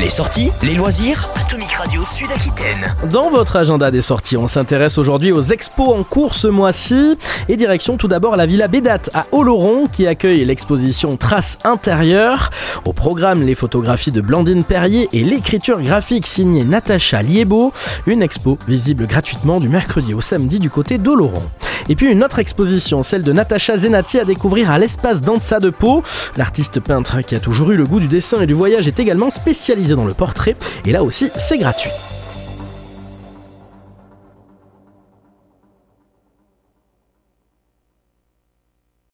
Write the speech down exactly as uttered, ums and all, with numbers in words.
Les sorties, les loisirs, Atomic Radio Sud-Aquitaine. Dans votre agenda des sorties, on s'intéresse aujourd'hui aux expos en cours ce mois-ci. Et direction tout d'abord la Villa Bédat à Oloron qui accueille l'exposition Traces intérieures. Au programme, les photographies de Blandine Perrier et l'écriture graphique signée Natacha Liebo. Une expo visible gratuitement du mercredi au samedi du côté d'Oloron. Et puis une autre exposition, celle de Natacha Zenati à découvrir à l'espace Danza de Pau. L'artiste peintre qui a toujours eu le goût du dessin et du voyage est également spécialisé dans le portrait. Et là aussi, c'est gratuit.